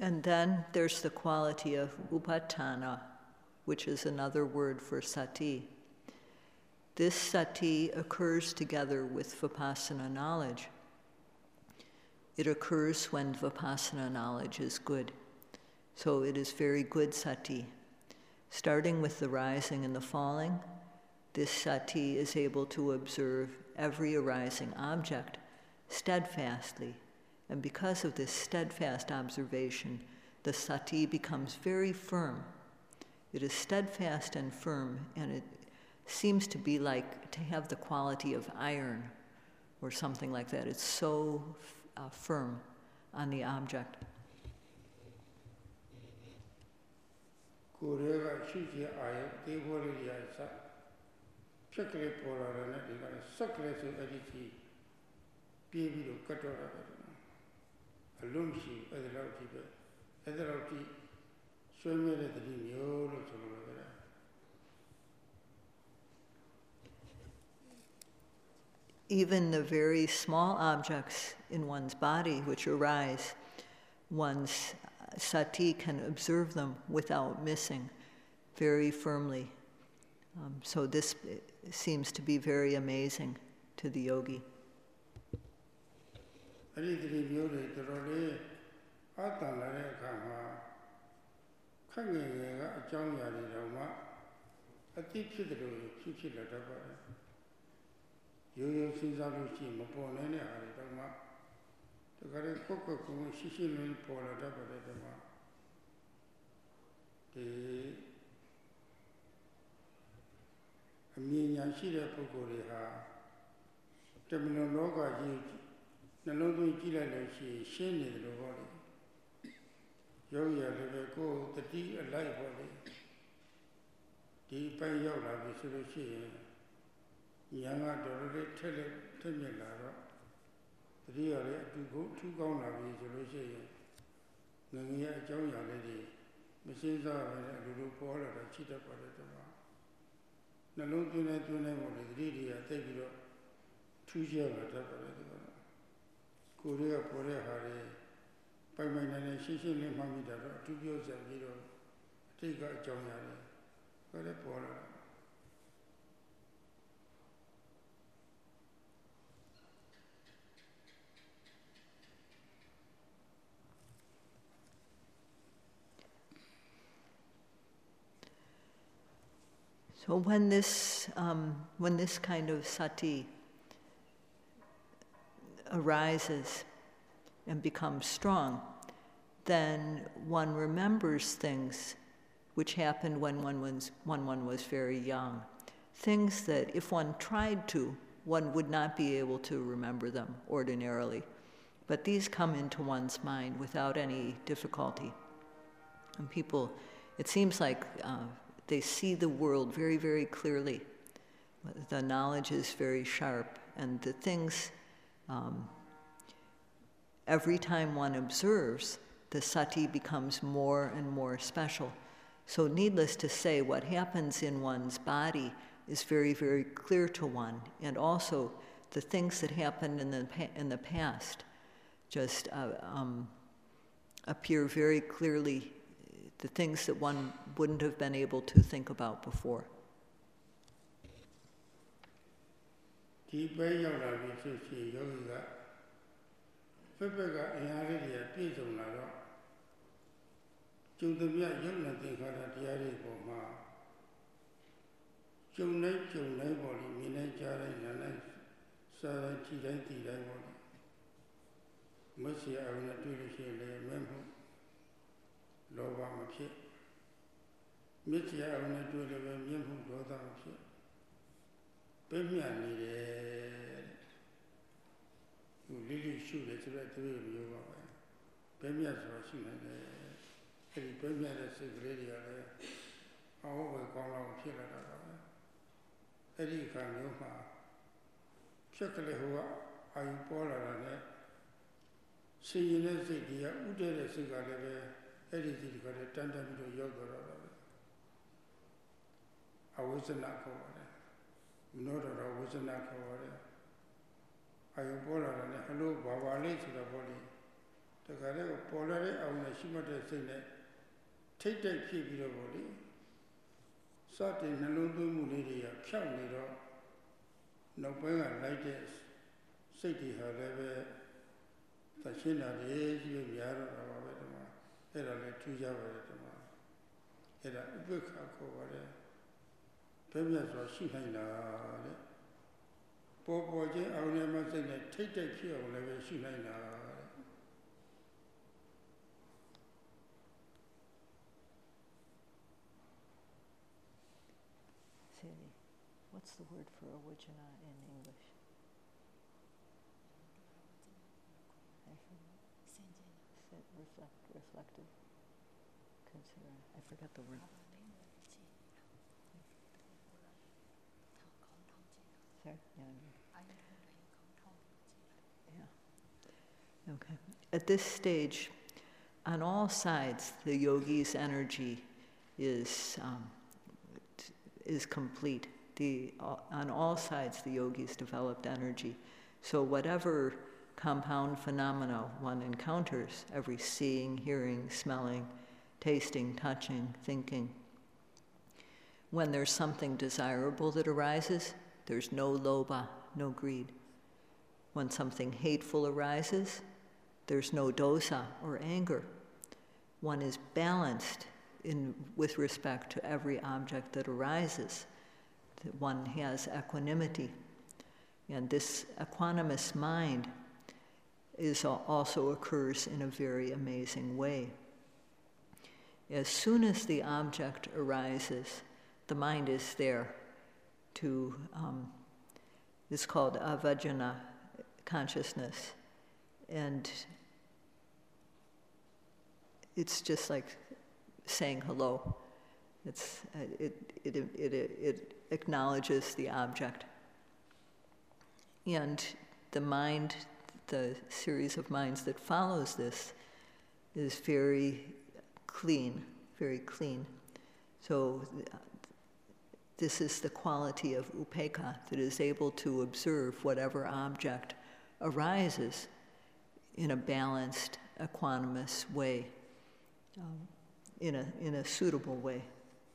And then there's the quality of upatthana, which is another word for sati. This sati occurs together with vipassana knowledge. It occurs when vipassana knowledge is good. So it is very good sati. Starting with the rising and the falling, this sati is able to observe every arising object steadfastly. And because of this steadfast observation, the sati becomes very firm. It is steadfast and firm, and it seems to be like to have the quality of iron or something like that. It's so firm on the object. Even the very small objects in one's body which arise, one's sati can observe them without missing very firmly. So this seems to be very amazing to the yogi. So when this kind of sati arises and becomes strong, then one remembers things which happened when one was very young. Things that if one tried to, one would not be able to remember them ordinarily. But these come into one's mind without any difficulty. And people, it seems like they see the world very, very clearly. The knowledge is very sharp, and the things, every time one observes, the sati becomes more and more special. So needless to say, what happens in one's body is very, very clear to one, and also the things that happened in the past just appear very clearly, the things that one wouldn't have been able to think about before. The Gare of Polare, our Shimata Sene, take that keep your body. Certain Nalundu Mulidia, Count Nido, no better like this. City, however, Tachina, the age you Yaro, era le 2 Java, era a book over there. Pemias was Shihana. Popo, I will never say that take that care of never Shihana. What's the word for avajana in English? Reflective. Consider. I forgot the word. Sorry? Yeah. Okay. At this stage, on all sides, the yogi's energy is complete. On all sides, the yogis developed energy. So whatever compound phenomena one encounters, every seeing, hearing, smelling, tasting, touching, thinking, when there's something desirable that arises, there's no lobha, no greed. When something hateful arises, there's no dosa or anger. One is balanced with respect to every object that arises. That one has equanimity. And this equanimous mind also occurs in a very amazing way. As soon as the object arises, the mind is there to, it's called avajana consciousness. And it's just like saying hello. It acknowledges the object. And the mind, the series of minds that follows this is very clean, very clean. So this is the quality of upekkha, that is able to observe whatever object arises in a balanced, equanimous way, in a suitable way.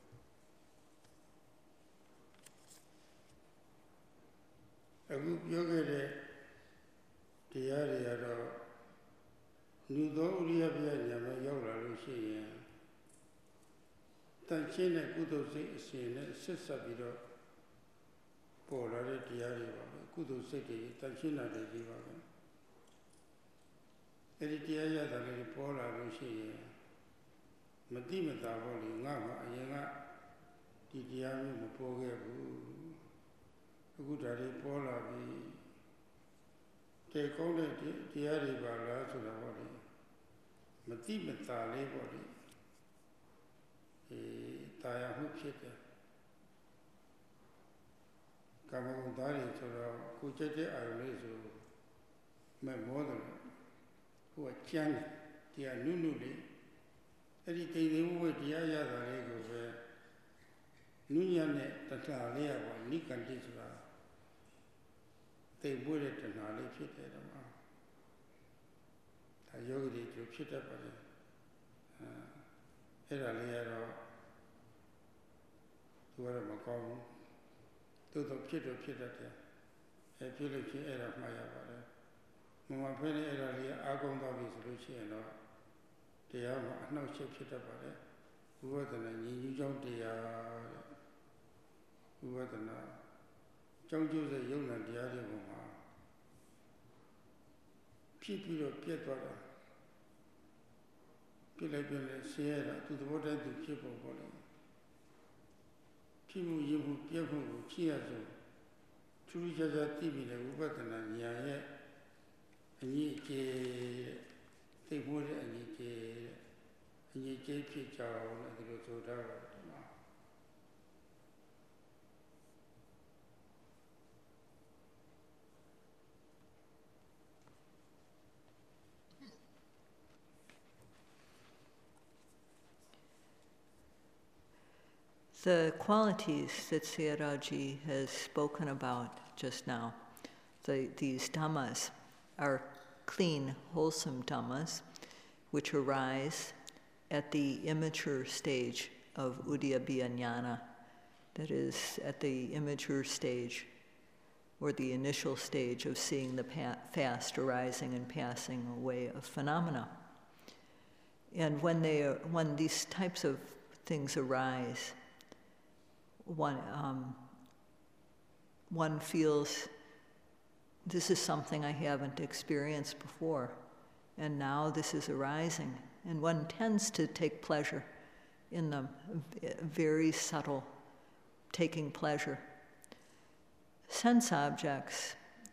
Aku yogaတရားတွေကတော့လူသောဥရိယပြဉာဏ်မှာရောက်လာလို့ရှိရင်တန်ရှင်းတဲ့ကုသိုလ်စိတ်အစဉ်နဲ့ဆက်ဆက်ပြီးတော့ပေါ်လာတဲ့တရားတွေပါပဲကုသိုလ်စိတ်တွေတန်ရှင်းတာတွေကြီးပါပဲအဲ့ဒီတရားရတာတွေပေါ်လာလို့ရှိရင်မတိမတာပေါ့လေငါမှအရင်ကဒီတရားမျိုးမပေါ်ခဲ့ဘူးအခုဒါတွေပေါ်လာပြီတေကောင်းတဲ့တရားတွေပါလားဆိုတာပေါ့လေမတိမတာလေးပေါ့လေတာယာမှုဖြစ်တယ်ကာမဂုဏ်သားတွေဆိုတော့ကိုကြက်တဲ့အာရုံလေးဆိုမဲ့မောတယ်ဟိုကကျမ်းတယ်တရားနုနုလေးအဲ့ဒီတိမ်သိမ်ဝိတရားရတာလေးကိုပဲနုညံ့တဲ့တဏှာလေးရပါနိကန္တိဆိုတာသိပွေးတဲ့တဏှာလေးဖြစ်တယ်တော့ဒါယောဂီတွေဖြစ်တတ်ပါတယ်အဲ့ဒါလေးကတော့သူကတော့မကောင်းဘူးသို့တော့ဖြစ်တော့ဖြစ်တတ်တယ်ဖြစ်လို့ချင်းအဲ့ဒါမှားရပါတယ်မမဖဲနဲ့အဲ့ဒါလေးအာကုံသွားပြီဆိုလို့ရှိရင်တော့တရားမှာအနှောက်အယှက်ဖြစ်တတ်ပါတယ်ဝိပဿနာဉာဏ်ကြီးကြောင့်တရားဝိပဿနာကြောင့်ကျိုးတဲ့ယုံနာတရားတွေပေါ်မှာဖြစ်ပြီးတော့ပြတ်သွားတာပြစ်လိုက်ပြလဲဆင်းရဲတာသူသဘောတည်းသူဖြစ်ပုံပေါ်တယ်ဖြစ်မှုရမှုပြတ်မှုကိုကြည့်ရဆိုထူးခြားခြားသိပြီးတဲ့ဝိပဿနာဉာဏ်ရဲ့အညီအကျေသိဖို့တဲ့အညီအကျေဖြစ်ကြအောင်လည်းဒီလိုဆိုတာပါ The qualities that Sayadaw has spoken about just now, these dhammas, are clean, wholesome dhammas which arise at the immature stage of Udyabbiya Jnana, that is, at the immature stage, or the initial stage of seeing the fast arising and passing away of phenomena. And when these types of things arise, one feels, this is something I haven't experienced before, and now this is arising. And one tends to take pleasure in them, very subtle, taking pleasure. Sense objects,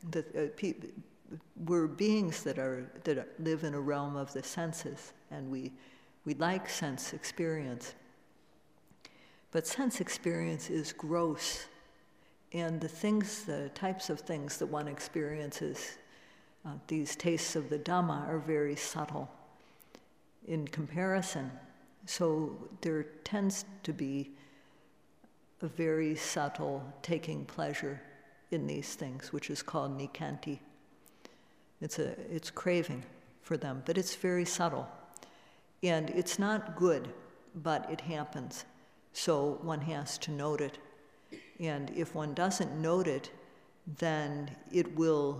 we're beings that live in a realm of the senses, and we like sense experience. But sense experience is gross, and the types of things that one experiences, these tastes of the Dhamma, are very subtle in comparison. So there tends to be a very subtle taking pleasure in these things, which is called nikanti. It's craving for them, but it's very subtle. And it's not good, but it happens. So one has to note it. And if one doesn't note it, then it will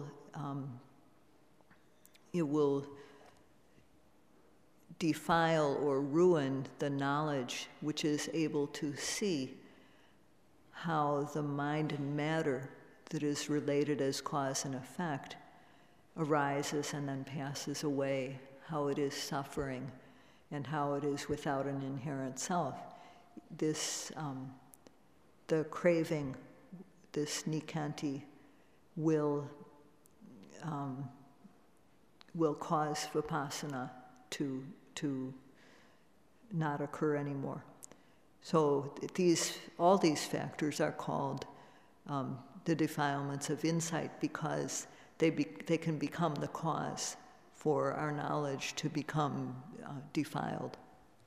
defile or ruin the knowledge which is able to see how the mind and matter that is related as cause and effect arises and then passes away, how it is suffering and how it is without an inherent self. This, the craving, this nikanti, will cause vipassana to not occur anymore. So all these factors are called the defilements of insight, because they can become the cause for our knowledge to become defiled.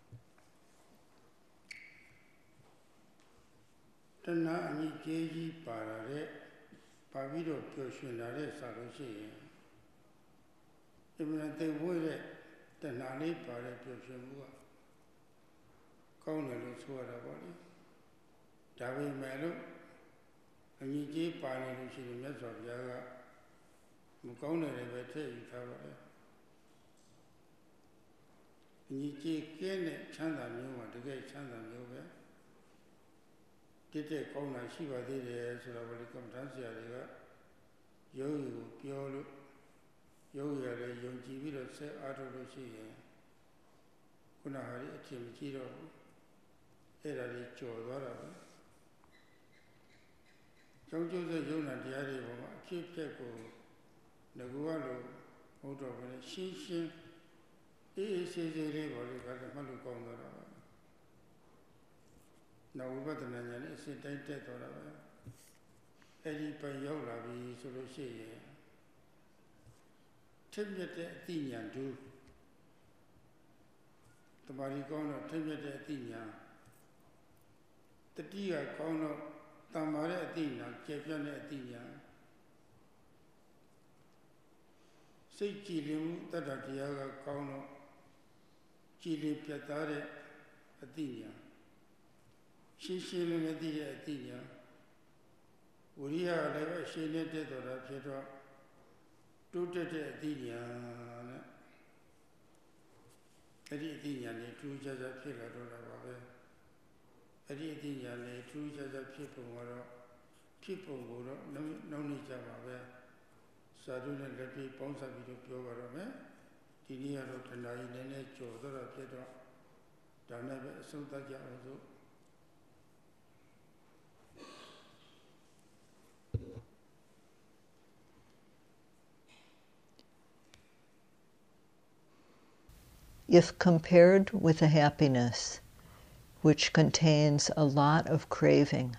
If compared with a happiness which contains a lot of craving,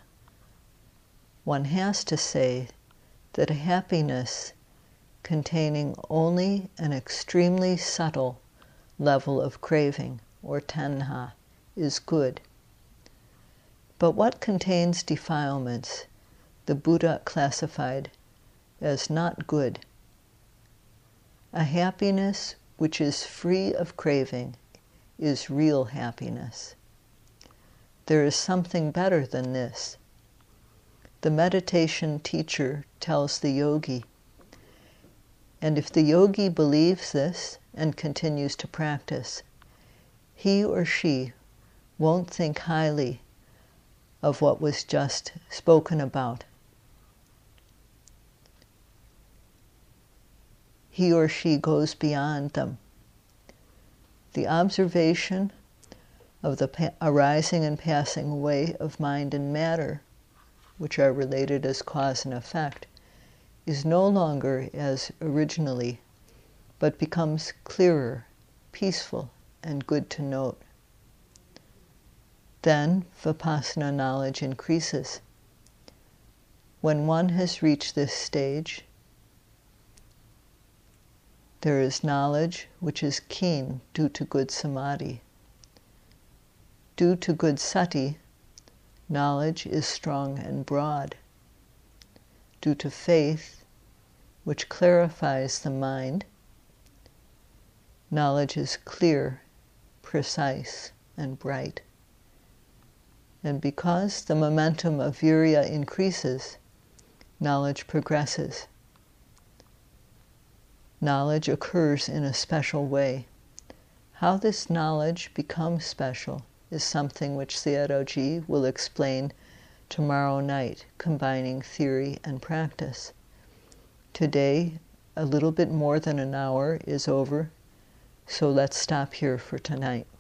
one has to say that a happiness containing only an extremely subtle level of craving, or tanha, is good. But what contains defilements, the Buddha classified as not good. A happiness which is free of craving, is real happiness. There is something better than this. The meditation teacher tells the yogi, and if the yogi believes this and continues to practice, he or she won't think highly of what was just spoken about. He or she goes beyond them. The observation of the arising and passing away of mind and matter, which are related as cause and effect, is no longer as originally, but becomes clearer, peaceful, and good to note. Then Vipassana knowledge increases. When one has reached this stage, there is knowledge which is keen due to good samadhi. Due to good sati, knowledge is strong and broad. Due to faith, which clarifies the mind, knowledge is clear, precise, and bright. And because the momentum of virya increases, knowledge progresses. Knowledge occurs in a special way. How this knowledge becomes special is something which Sayadaw will explain tomorrow night, combining theory and practice. Today, a little bit more than an hour is over, so let's stop here for tonight.